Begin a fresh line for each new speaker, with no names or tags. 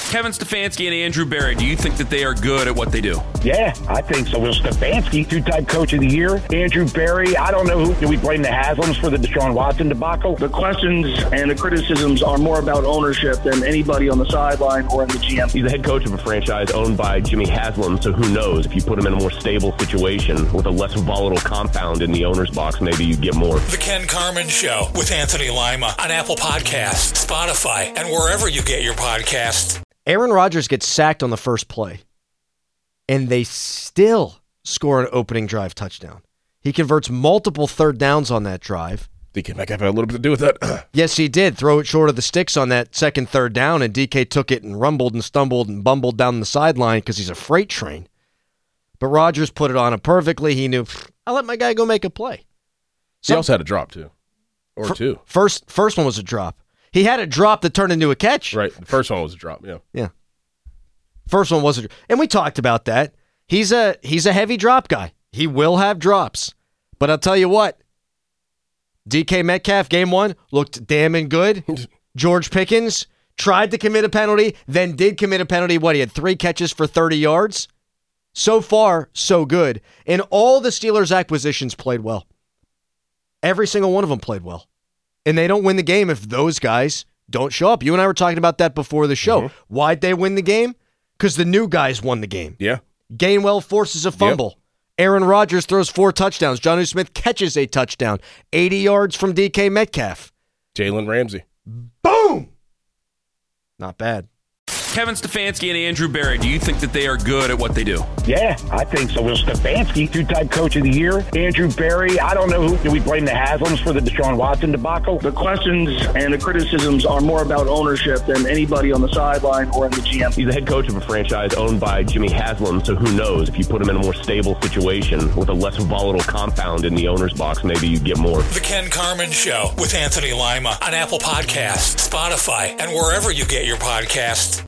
Kevin Stefanski and Andrew Berry, do you think that they are good at what they do?
Yeah, I think so. Well, Stefanski, two-time coach of the year. Andrew Berry, I don't know who. Do we blame the Haslams for the Deshaun Watson debacle?
The questions and the criticisms are more about ownership than anybody on the sideline or in the GM.
He's the head coach of a franchise owned by Jimmy Haslam, so who knows? If you put him in a more stable situation with a less volatile compound in the owner's box, maybe you get more.
The Ken Carman Show with Anthony Lima on Apple Podcasts, Spotify, and wherever you get your podcasts.
Aaron Rodgers gets sacked on the first play, and they still score an opening drive touchdown. He converts multiple third downs on that drive.
DK Metcalf had a little bit to do with that.
Yes, he did. Throw it short of the sticks on that second third down, and DK took it and rumbled and stumbled and bumbled down the sideline because he's a freight train. But Rodgers put it on him perfectly. He knew, I'll let my guy go make a play.
He also had a drop, too. Or two.
First one was a drop. He had a drop that turned into a catch.
Right. The first one was a drop, yeah.
Yeah. First one was a drop. And we talked about that. He's a heavy drop guy. He will have drops. But I'll tell you what, DK Metcalf, game one, looked damn good. George Pickens tried to commit a penalty, then did commit a penalty. What, he had 3 catches for 30 yards? So far, so good. And all the Steelers' acquisitions played well. Every single one of them played well. And they don't win the game if those guys don't show up. You and I were talking about that before the show. Mm-hmm. Why'd they win the game? Because the new guys won the game.
Yeah.
Gainwell forces a fumble. Yep. Aaron Rodgers throws 4 touchdowns. Jonnu Smith catches a touchdown. 80 yards from DK Metcalf.
Jalen Ramsey.
Boom! Not bad.
Kevin Stefanski and Andrew Berry, do you think that they are good at what they do?
Yeah, I think so. Well, Stefanski, two-time coach of the year. Andrew Berry, I don't know who. Do we blame the Haslams for the Deshaun Watson debacle?
The questions and the criticisms are more about ownership than anybody on the sideline or in the GM.
He's the head coach of a franchise owned by Jimmy Haslam, so who knows? If you put him in a more stable situation with a less volatile compound in the owner's box, maybe you get more.
The Ken Carman Show with Anthony Lima on Apple Podcasts, Spotify, and wherever you get your podcasts.